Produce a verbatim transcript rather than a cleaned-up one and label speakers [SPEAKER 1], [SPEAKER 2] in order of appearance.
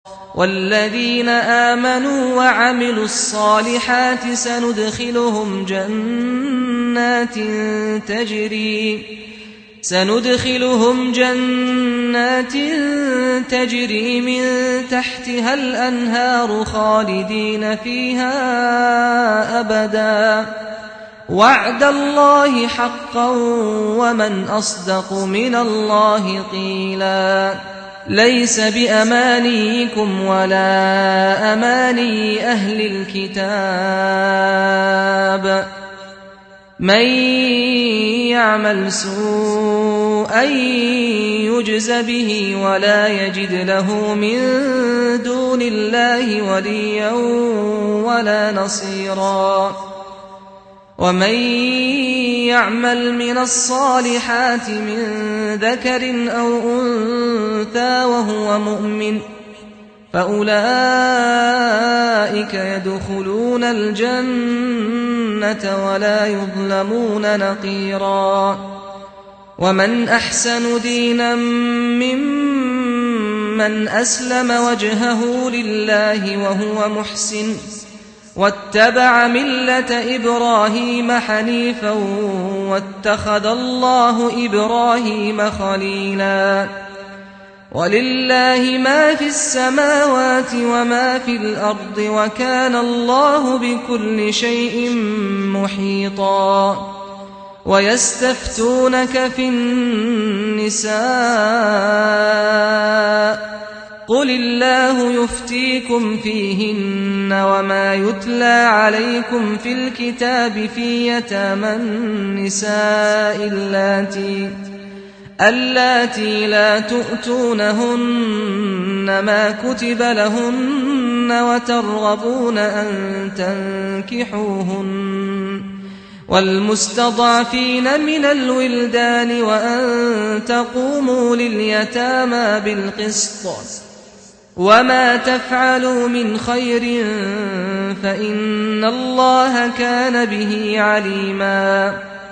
[SPEAKER 1] والذين آمنوا وعملوا الصالحات سندخلهم جنات تجري سندخلهم جنات تجري من تحتها الأنهار خالدين فيها أبدا وعد الله حقا ومن أصدق من الله قيلا ليس بأمانيكم ولا أماني أهل الكتاب من يعمل سوءا يجز به ولا يجد له من دون الله وليا ولا نصيرا ومن يعمل من الصالحات من ذكر أو أنثى وهو مؤمن فأولئك يدخلون الجنة ولا يظلمون نقيرا ومن أحسن دينا ممن أسلم وجهه لله وهو محسن واتبع ملة إبراهيم حنيفا واتخذ الله إبراهيم خليلا ولله ما في السماوات وما في الأرض وكان الله بكل شيء محيطا ويستفتونك في النساء قل الله يفتيكم فيهن وما يتلى عليكم في الكتاب في يتامى النساء اللاتي اللاتي لا تؤتونهن ما كتب لهن وترغبون أن تنكحوهن والمستضعفين من الولدان وأن تقوموا لليتامى بالقسط وما تفعلوا من خير فإن الله كان به عليما